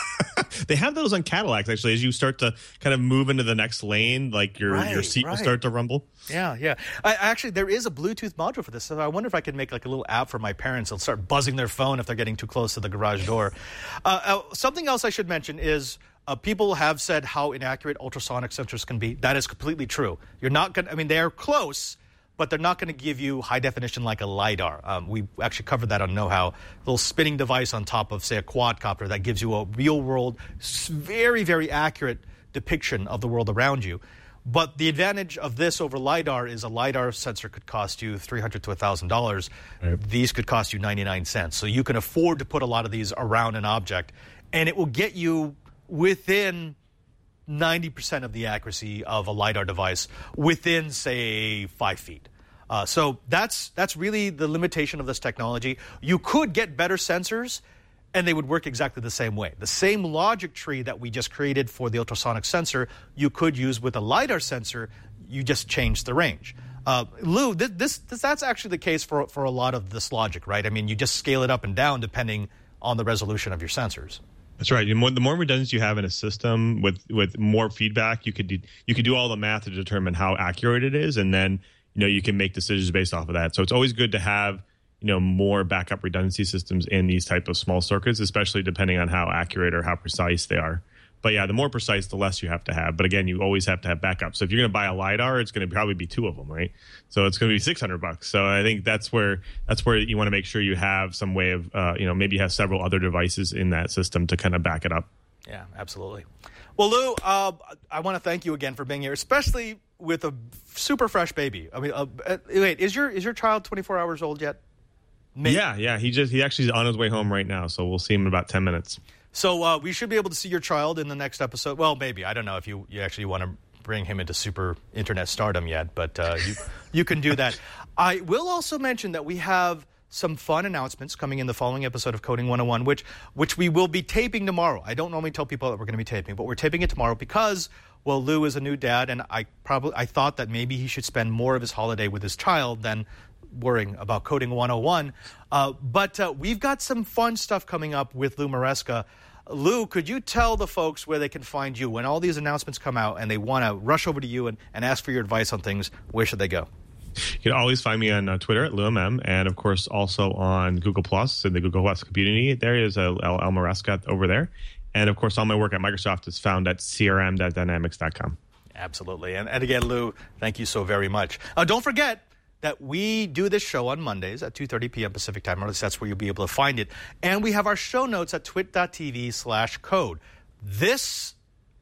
They have those on Cadillacs, actually, as you start to kind of move into the next lane, like your, Right, your seat right. will start to rumble. Yeah, yeah. I, actually, there is a Bluetooth module for this, so I wonder if I could make like a little app for my parents. They'll start buzzing their phone if they're getting too close to the garage door. Uh, uh, something else I should mention is uh, people have said how inaccurate ultrasonic sensors can be. That is completely true. You're not going to, I mean, they're close, but they're not going to give you high definition like a LiDAR. Um, we actually covered that on Know How. A little spinning device on top of, say, a quadcopter that gives you a real-world, very, very accurate depiction of the world around you. But the advantage of this over LiDAR is a LiDAR sensor could cost you three hundred dollars to one thousand dollars. Right. These could cost you ninety-nine cents. So you can afford to put a lot of these around an object, and it will get you within ninety percent of the accuracy of a LiDAR device within, say, five feet. Uh, so that's that's really the limitation of this technology. You could get better sensors, and they would work exactly the same way. The same logic tree that we just created for the ultrasonic sensor, you could use with a LiDAR sensor. You just change the range. Uh, Lou, this, this, this that's actually the case for, for a lot of this logic, right? I mean, you just scale it up and down depending on the resolution of your sensors. That's right. The more, the more redundancy you have in a system with, with more feedback, you could do, you could do all the math to determine how accurate it is, and then you know you can make decisions based off of that. So it's always good to have you know more backup redundancy systems in these type of small circuits, especially depending on how accurate or how precise they are. But yeah, the more precise, the less you have to have. But again, you always have to have backup. So if you're going to buy a LiDAR, it's going to probably be two of them, right? So it's going to be six hundred bucks. So I think that's where that's where you want to make sure you have some way of, uh, you know, maybe you have several other devices in that system to kind of back it up. Yeah, absolutely. Well, Lou, uh, I want to thank you again for being here, especially with a super fresh baby. I mean, uh, wait, is your is your child twenty-four hours old yet? Maybe. Yeah, yeah. He just he actually is on his way home right now, so we'll see him in about ten minutes. So uh, we should be able to see your child in the next episode. Well, maybe. I don't know if you, you actually want to bring him into super internet stardom yet, but uh, you you can do that. I will also mention that we have some fun announcements coming in the following episode of Coding one oh one, which which we will be taping tomorrow. I don't normally tell people that we're going to be taping, but we're taping it tomorrow because, well, Lou is a new dad, and I probably I thought that maybe he should spend more of his holiday with his child than worrying about Coding one oh one. Uh, but uh, we've got some fun stuff coming up with Lou Maresca. Lou, could you tell the folks where they can find you when all these announcements come out and they want to rush over to you and, and ask for your advice on things? Where should they go? You can always find me on uh, Twitter at LouMM, and of course also on Google Plus in the Google Plus community. There is a L, L Maresca over there. And of course, all my work at Microsoft is found at c r m dot dynamics dot com. Absolutely. And, and again, Lou, thank you so very much. Uh, don't forget that we do this show on Mondays at two thirty p.m. Pacific time, or at least that's where you'll be able to find it. And we have our show notes at twit.tv slash code. This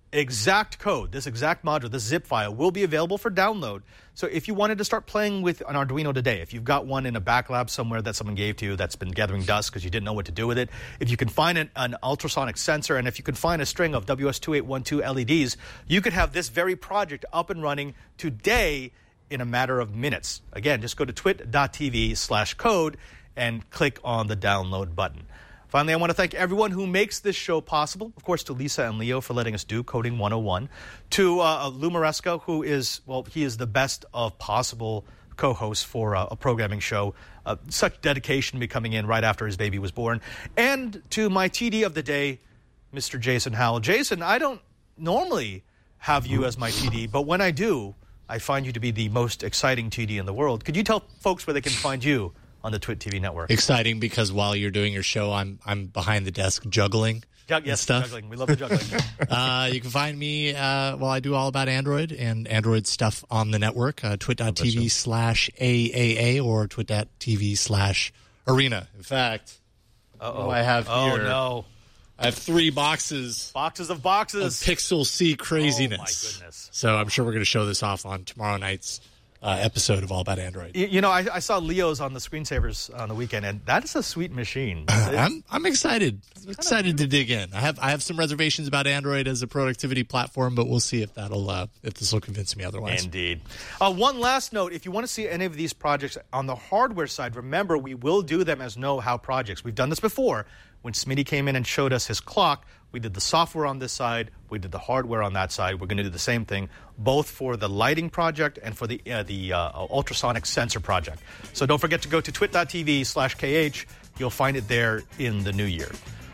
exact code, this exact module, this zip file will be available for download. So if you wanted to start playing with an Arduino today, if you've got one in a back lab somewhere that someone gave to you that's been gathering dust because you didn't know what to do with it, if you can find an, an ultrasonic sensor, and if you can find a string of W S two eight one two L E Ds, you could have this very project up and running today in a matter of minutes. Again, just go to twit.tv slash code and click on the download button. Finally, I want to thank everyone who makes this show possible. Of course, to Lisa and Leo for letting us do Coding one oh one. To uh, Lou Maresca, who is, well, he is the best of possible co-hosts for uh, a programming show. Uh, such dedication to be coming in right after his baby was born. And to my T D of the day, Mister Jason Howell. Jason, I don't normally have you as my T D, but when I do, I find you to be the most exciting T D in the world. Could you tell folks where they can find you on the Twit T V network? Exciting because while you're doing your show, I'm I'm behind the desk juggling. Jug- yes, stuff. juggling. We love the juggling. uh, you can find me, uh, well, I do all about Android and Android stuff on the network, uh, twit.tv slash AAA or twit.tv slash arena. In fact, Uh-oh. I have oh, here. no. I have three boxes. Boxes of boxes. Of Pixel C craziness. Oh, my goodness. So I'm sure we're going to show this off on tomorrow night's uh, episode of All About Android. You, you know, I, I saw Leo's on the screensavers on the weekend, and that is a sweet machine. I'm I'm excited. I'm excited to dig in. I have I have some reservations about Android as a productivity platform, but we'll see if that'll uh, if this will convince me otherwise. Indeed. Uh, one last note: if you want to see any of these projects on the hardware side, remember we will do them as know-how projects. We've done this before. When Smitty came in and showed us his clock, we did the software on this side, we did the hardware on that side. We're going to do the same thing, both for the lighting project and for the uh, the uh, ultrasonic sensor project. So don't forget to go to twit.tv slash KH. You'll find it there in the new year.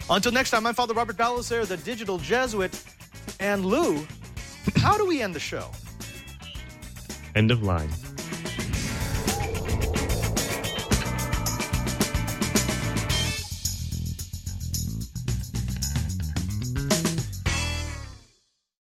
Until next time, I'm Father Robert Balazer, the digital Jesuit. And Lou, how do we end the show? End of line.